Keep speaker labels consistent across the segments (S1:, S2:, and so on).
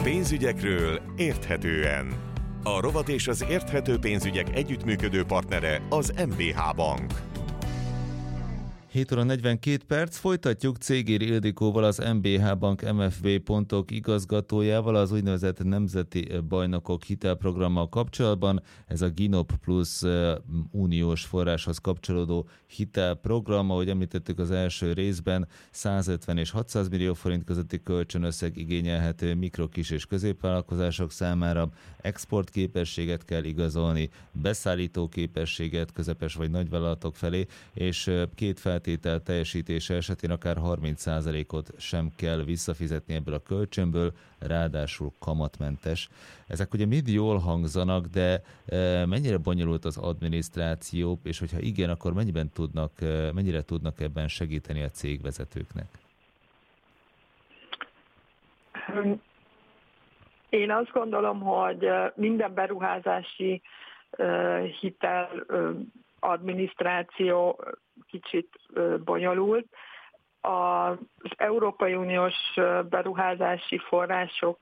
S1: Pénzügyekről érthetően. A rovat és az érthető pénzügyek együttműködő partnere az MBH Bank.
S2: 7 óra 42 perc, folytatjuk Cégér Ildikóval, az MBH Bank MFB pontok igazgatójával az úgynevezett Nemzeti Bajnokok hitelprogrammal kapcsolatban. Ez a GINOP Plus uniós forráshoz kapcsolódó hitelprogram, ahogy említettük az első részben, 150 és 600 millió forint közötti kölcsönösszeg igényelhető mikro, kis és középvállalkozások számára. Exportképességet kell igazolni, beszállítóképességet közepes vagy nagyvállalatok felé, és két feltétel teljesítése esetén akár 30%-ot sem kell visszafizetni ebből a kölcsönből, ráadásul kamatmentes. Ezek ugye mind jól hangzanak, de mennyire bonyolult az adminisztráció, és hogyha igen, akkor mennyire tudnak ebben segíteni a cégvezetőknek?
S3: Én azt gondolom, hogy minden beruházási hitel adminisztráció kicsit bonyolult. Az Európai Uniós beruházási források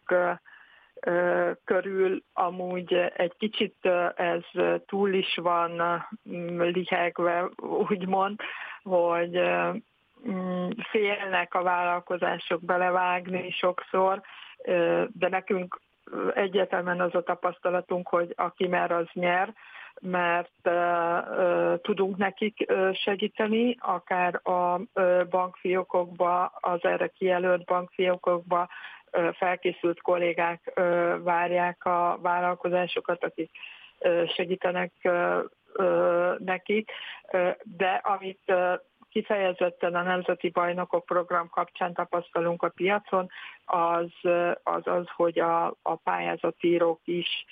S3: körül amúgy egy kicsit ez túl is van lihegve, úgymond, hogy félnek a vállalkozások belevágni sokszor, de nekünk egyértelműen az a tapasztalatunk, hogy aki mer, az nyer, mert tudunk nekik segíteni, akár a bankfiókokba, az erre kijelölt bankfiókokba felkészült kollégák várják a vállalkozásokat, akik segítenek nekik, de amit kifejezetten a Nemzeti Bajnokok program kapcsán tapasztalunk a piacon, az, hogy a pályázatírók is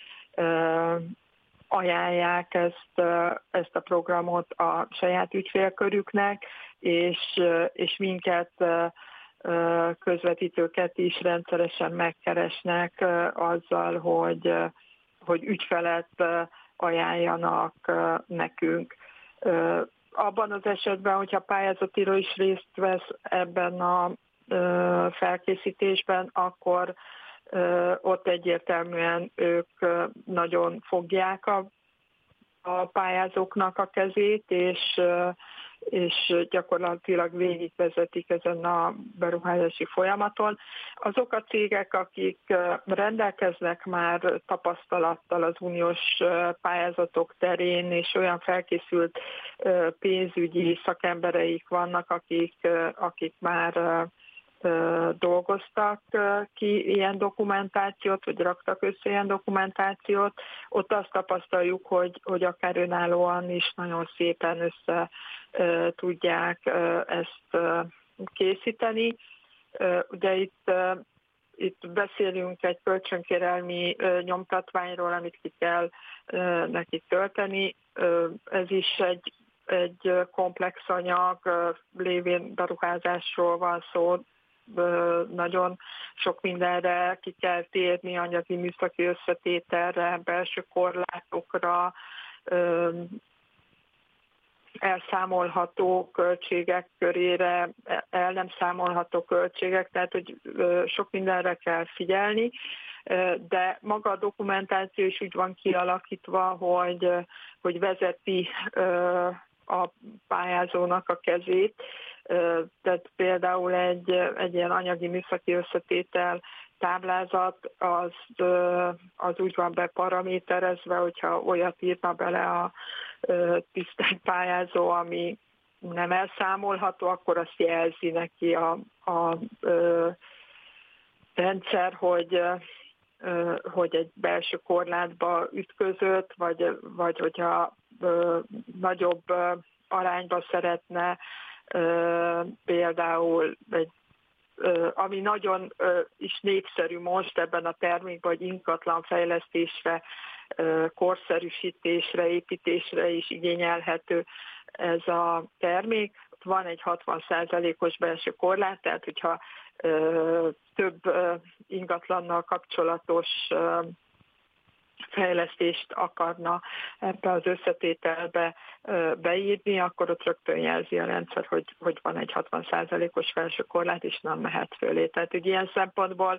S3: ajánlják ezt a programot a saját ügyfélkörüknek, és minket, közvetítőket is rendszeresen megkeresnek azzal, hogy ügyfelet ajánljanak nekünk. Abban az esetben, hogyha pályázatíró is részt vesz ebben a felkészítésben, akkor ott egyértelműen ők nagyon fogják a pályázóknak a kezét, és gyakorlatilag végigvezetik ezen a beruházási folyamaton. Azok a cégek, akik rendelkeznek már tapasztalattal az uniós pályázatok terén, és olyan felkészült pénzügyi szakembereik vannak, akik már dolgoztak ki ilyen dokumentációt, vagy raktak össze ilyen dokumentációt, ott azt tapasztaljuk, hogy akár önállóan is nagyon szépen össze tudják ezt készíteni. Ugye itt beszélünk egy kölcsönkérelmi nyomtatványról, amit ki kell nekik tölteni. Ez is egy komplex anyag, lévén beruházásról van szó, nagyon sok mindenre ki kell térni, anyagi műszaki összetételre, belső korlátokra, elszámolható költségek körére, el nem számolható költségek, tehát hogy sok mindenre kell figyelni, de maga a dokumentáció is úgy van kialakítva, hogy vezeti a pályázónak a kezét, tehát például egy ilyen anyagi műszaki összetétel táblázat az úgy van beparaméterezve, hogyha olyat írna bele a tisztelt pályázó, ami nem elszámolható, akkor azt jelzi neki a rendszer, hogy egy belső korlátba ütközött, vagy hogyha nagyobb arányba szeretne például ami nagyon is népszerű most ebben a termékben, hogy ingatlan fejlesztésre, korszerűsítésre, építésre is igényelhető ez a termék. Van egy 60%-os belső korlát, tehát hogyha több ingatlannal kapcsolatos fejlesztést akarna ebbe az összetételbe beírni, akkor ott rögtön jelzi a rendszer, hogy van egy 60%-os felső korlát, és nem mehet fölé. Tehát ugye ilyen szempontból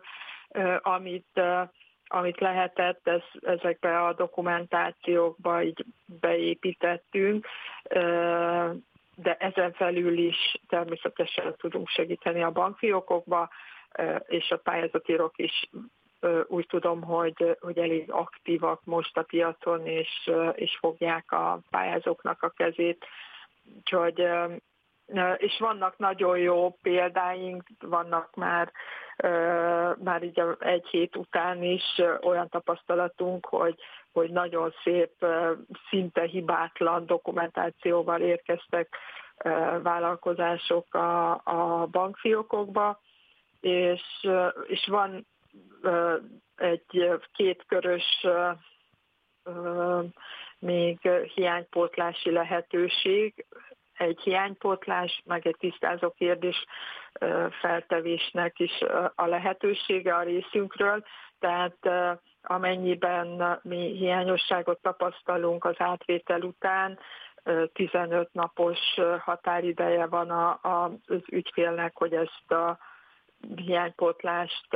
S3: amit lehetett, ezekbe a dokumentációkba így beépítettünk, de ezen felül is természetesen tudunk segíteni a bankfiókokba, és a pályázatírók is úgy tudom, hogy elég aktívak most a piacon, és fogják a pályázóknak a kezét. Úgyhogy, és vannak nagyon jó példáink, vannak már így egy hét után is olyan tapasztalatunk, hogy nagyon szép, szinte hibátlan dokumentációval érkeztek vállalkozások a bankfiókokba, és van egy kétkörös még hiánypótlási lehetőség, egy hiánypótlás, meg egy tisztázó kérdés feltevésnek is a lehetősége a részünkről, tehát amennyiben mi hiányosságot tapasztalunk az átvétel után, 15 napos határideje van az ügyfélnek, hogy ezt a hiánypótlást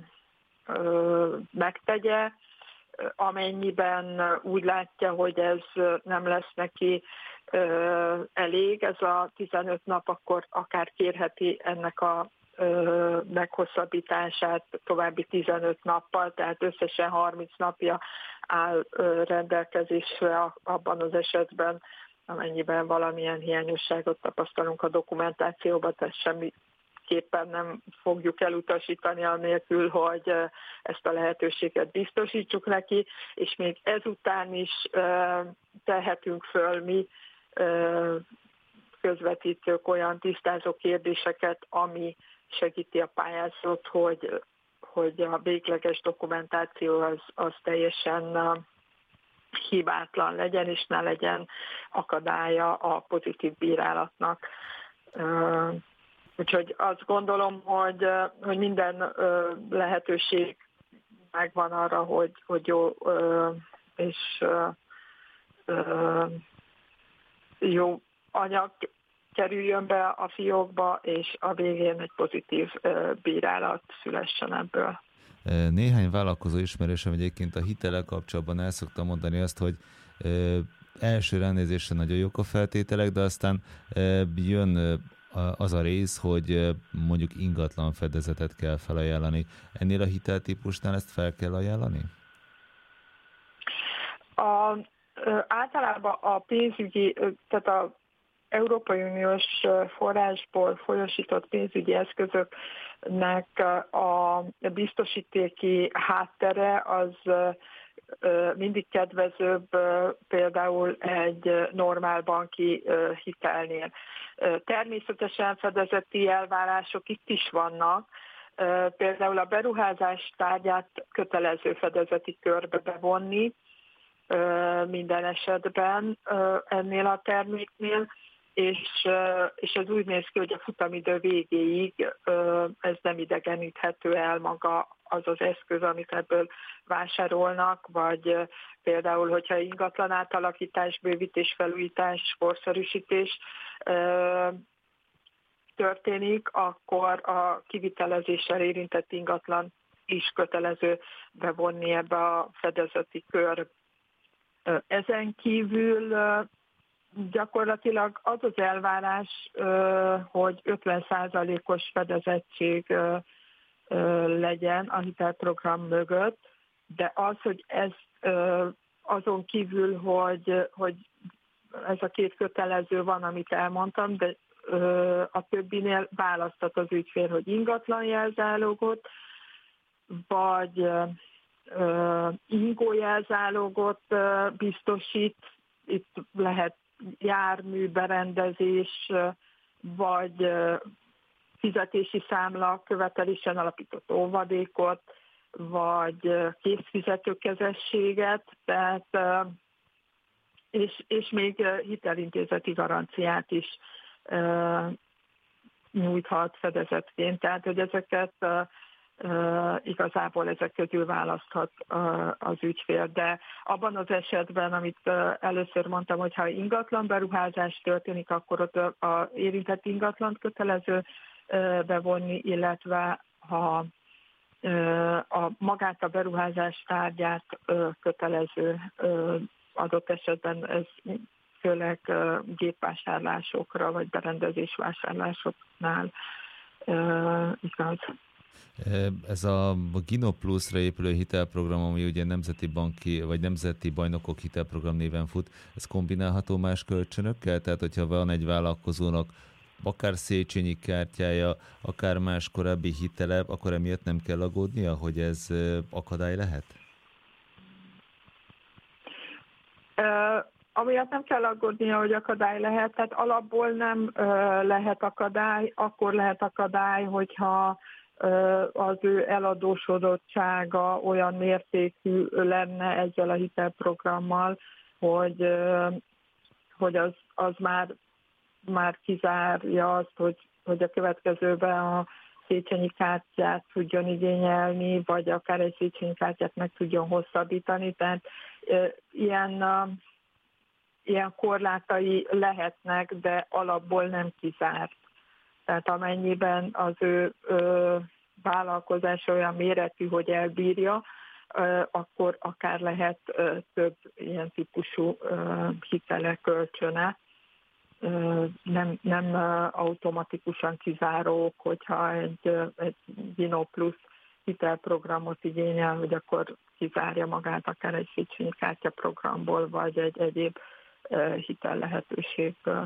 S3: megtegye. Amennyiben úgy látja, hogy ez nem lesz neki elég, ez a 15 nap, akkor akár kérheti ennek a meghosszabbítását további 15 nappal, tehát összesen 30 napja áll rendelkezésre abban az esetben, amennyiben valamilyen hiányosságot tapasztalunk a dokumentációban, tehát semmiképpen nem fogjuk elutasítani anélkül, hogy ezt a lehetőséget biztosítsuk neki, és még ezután is tehetünk föl mi közvetítők olyan tisztázó kérdéseket, ami segíti a pályázót, hogy a végleges dokumentáció az teljesen hibátlan legyen, és ne legyen akadálya a pozitív bírálatnak. Úgyhogy azt gondolom, hogy minden lehetőség megvan arra, hogy jó és jó anyag kerüljön be a fiókba, és a végén egy pozitív bírálat szülessen ebből.
S2: Néhány vállalkozó ismerősöm egyébként a hitellel kapcsolatban el szoktam mondani azt, hogy első ránézésre nagyon jók a feltételek, de aztán jön az a rész, hogy mondjuk ingatlan fedezetet kell felajánlani. Ennél a hiteltípusnál ezt fel kell ajánlani?
S3: Általában a pénzügyi, tehát a Európai Uniós forrásból folyosított pénzügyi eszközöknek a biztosítéki háttere az mindig kedvezőbb például egy normál banki hitelnél. Természetesen fedezeti elvárások itt is vannak, például a beruházás tárgyát kötelező fedezeti körbe bevonni minden esetben ennél a terméknél, és ez úgy néz ki, hogy a futamidő végéig ez nem idegeníthető el maga az az eszköz, amit ebből vásárolnak, vagy például, hogyha ingatlan átalakítás, bővítés, felújítás, korszerűsítés történik, akkor a kivitelezéssel érintett ingatlan is kötelező bevonni ebbe a fedezeti körbe. Ezen kívül gyakorlatilag az az elvárás, hogy 50%-os fedezettség legyen a hitelprogram mögött, de az, hogy ez azon kívül, hogy ez a két kötelező van, amit elmondtam, de a többinél választhat az ügyfél, hogy ingatlan jelzálogot, vagy ingójelzálogot biztosít, itt lehet járműberendezés, vagy fizetési számla követelésen alapított óvadékot, vagy készfizetőkezességet, tehát, és még hitelintézeti garanciát is nyújthat fedezetként, tehát hogy ezeket igazából ezek közül választhat az ügyfél, de abban az esetben, amit először mondtam, hogy ha ingatlan beruházás történik, akkor ott az érintett ingatlant kötelező bevonni, illetve ha magát a beruházás tárgyát kötelező, adott esetben ez főleg gépvásárlásokra vagy berendezésvásárlásoknál igaz.
S2: Ez a Gino Plus-ra épülő hitelprogram, ami ugye nemzeti banki vagy nemzeti bajnokok hitelprogram néven fut, ez kombinálható más kölcsönökkel? Tehát, hogyha van egy vállalkozónak akár Széchenyi kártyája, akár más korábbi hitele, akkor emiatt nem kell aggódnia, hogy ez akadály lehet?
S3: Amiatt nem kell aggódnia, hogy akadály lehet, tehát alapból nem lehet akadály, akkor lehet akadály, hogyha az ő eladósodottsága olyan mértékű lenne ezzel a hitelprogrammal, hogy az már kizárja azt, hogy a következőben a Széchenyi kártyát tudjon igényelni, vagy akár egy Széchenyi kártyát meg tudjon hosszabbítani. Tehát ilyen korlátai lehetnek, de alapból nem kizárt. Tehát amennyiben az ő vállalkozása olyan méretű, hogy elbírja, akkor akár lehet több ilyen típusú hitele, kölcsöne. Nem automatikusan kizárók, hogyha egy Gino Plus hitelprogramot igényel, hogy akkor kizárja magát akár egy Széchenyi kártya programból, vagy egy egyéb hitel lehetőségből.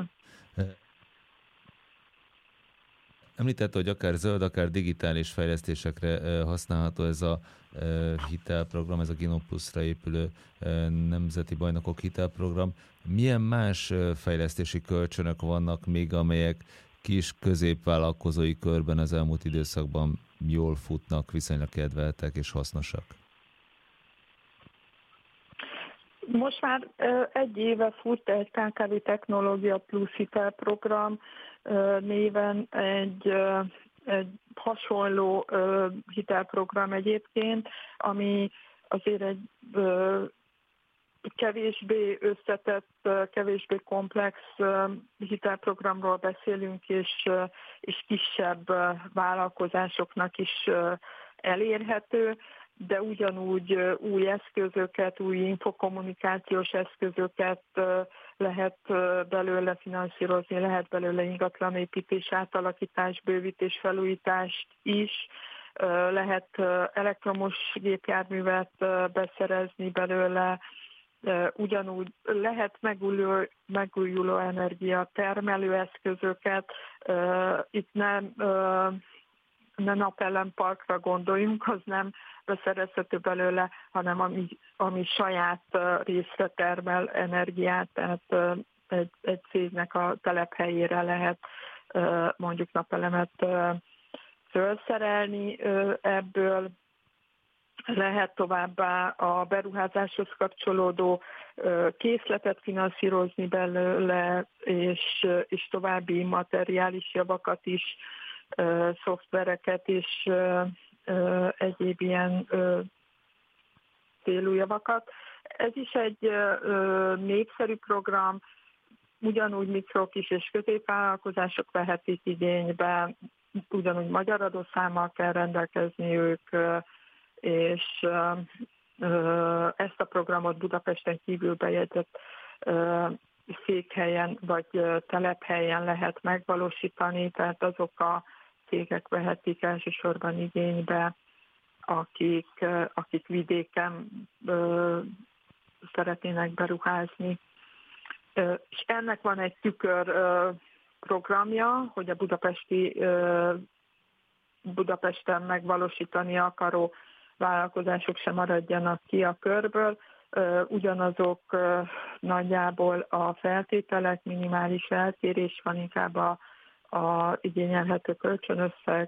S2: Említette, hogy akár zöld, akár digitális fejlesztésekre használható ez a hitelprogram, ez a Gino Plus-ra épülő nemzeti bajnokok hitelprogram. Milyen más fejlesztési kölcsönök vannak még, amelyek kis középvállalkozói körben az elmúlt időszakban jól futnak, viszonylag kedveltek és hasznosak?
S3: Most már egy éve fut egy KKV Technológia Plus hitelprogram néven egy hasonló hitelprogram egyébként, ami azért egy kevésbé összetett, kevésbé komplex hitelprogramról beszélünk, és kisebb vállalkozásoknak is elérhető, de ugyanúgy új eszközöket, új infokommunikációs eszközöket lehet belőle finanszírozni, lehet belőle ingatlanépítés, átalakítás, bővítés, felújítást is, lehet elektromos gépjárművet beszerezni belőle, ugyanúgy lehet megújuló energia termelő eszközöket, itt nem napellemparkra gondoljunk, az nem beszerezhető belőle, hanem ami saját részre termel energiát, tehát egy cégnek a telephelyére lehet mondjuk napelemet felszerelni ebből. Lehet továbbá a beruházáshoz kapcsolódó készletet finanszírozni belőle, és további materiális javakat is, szoftvereket és egyéb ilyen célújavakat. Ez is egy népszerű program, ugyanúgy mikro, kis és középvállalkozások vehetik igénybe, ugyanúgy magyar adószámmal kell rendelkezni ők, és ezt a programot Budapesten kívül bejegyzett székhelyen vagy telephelyen lehet megvalósítani, tehát azok a cégek vehetik elsősorban igénybe, akik vidéken szeretnének beruházni. És ennek van egy tükör programja, hogy a Budapesten megvalósítani akaró vállalkozások sem maradjanak ki a körből. Ugyanazok nagyjából a feltételek, minimális eltérés van, inkább a igényelhető kölcsönösszeg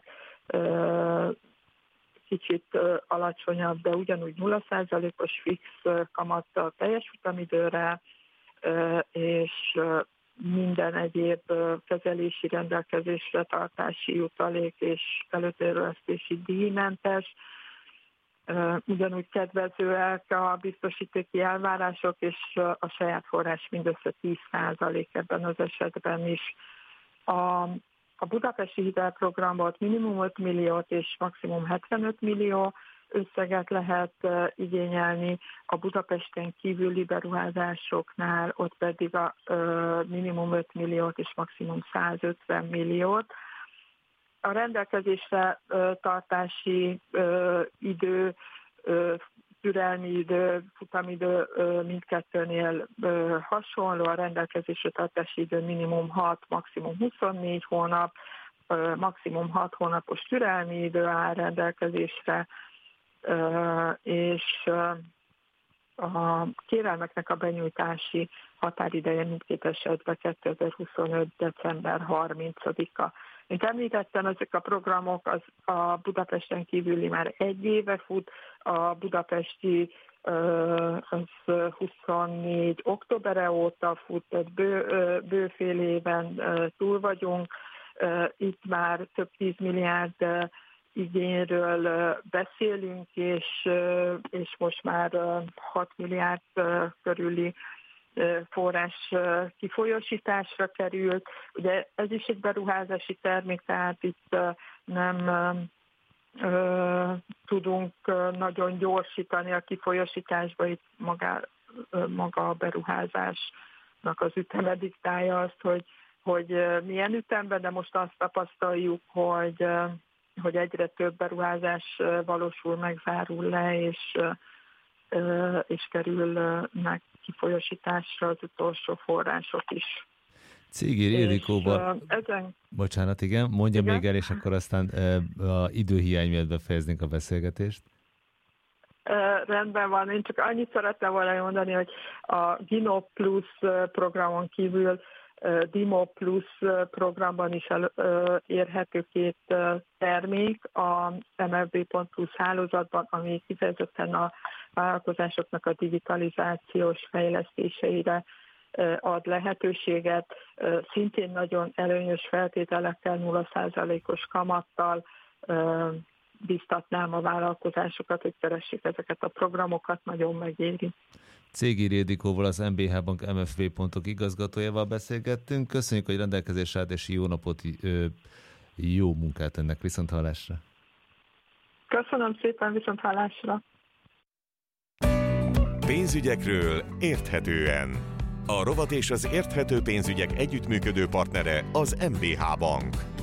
S3: kicsit alacsonyabb, de ugyanúgy 0%-os fix kamattal teljes futamidőre, és minden egyéb kezelési rendelkezésre tartási jutalék és előtérőesztési díjmentes. Ugyanúgy kedvezőek a biztosítéki elvárások, és a saját forrás mindössze 10% ebben az esetben is. A budapesti hitelprogramban minimum 5 milliót és maximum 75 millió összeget lehet igényelni, a Budapesten kívüli beruházásoknál ott pedig a minimum 5 milliót és maximum 150 milliót. A rendelkezésre tartási idő, türelmi idő, futamidő mindkettőnél hasonló, a rendelkezésre tartási idő minimum 6, maximum 24 hónap, maximum 6 hónapos türelmi idő áll rendelkezésre, és a kérelmeknek a benyújtási határideje mindkét esetben 2025. december 30-a. Mint említettem, ezek a programok a Budapesten kívüli már 1 éve fut, a budapesti az 24 októbere óta fut, tehát bő fél éven túl vagyunk. Itt már több 10 milliárd igényről beszélünk, és most már 6 milliárd körüli forrás kifolyósításra került. Ugye ez is egy beruházási termék, tehát itt nem tudunk nagyon gyorsítani a kifolyósításba, itt maga a beruházásnak az üteme diktálja azt, hogy milyen ütemben, de most azt tapasztaljuk, hogy egyre több beruházás valósul meg, zárul le, és kerülnek kifolyósításra az utolsó források is.
S2: Cégér Ildikóval... Bocsánat, igen, mondja igen? Még el, és akkor aztán a időhiány miatt befejeznénk a beszélgetést.
S3: Rendben van, én csak annyit szerettem volna mondani, hogy a Gino Plus programon kívül Dimo Plus programban is érhető 2 termék a MFB.Plus hálózatban, ami kifejezetten a vállalkozásoknak a digitalizációs fejlesztéseire ad lehetőséget, szintén nagyon előnyös feltételekkel, 0%-os kamattal biztatnám a vállalkozásokat, hogy keressék ezeket a programokat, nagyon megéri.
S2: Cégér Ildikóval, az MBH Bank MFV pontok igazgatójával beszélgettünk. Köszönjük, hogy rendelkezésre állt, és jó napot, jó munkát ennek, viszonthallásra.
S3: Köszönöm szépen, viszonthallásra.
S1: Pénzügyekről érthetően. A rovat és az érthető pénzügyek együttműködő partnere az MBH Bank.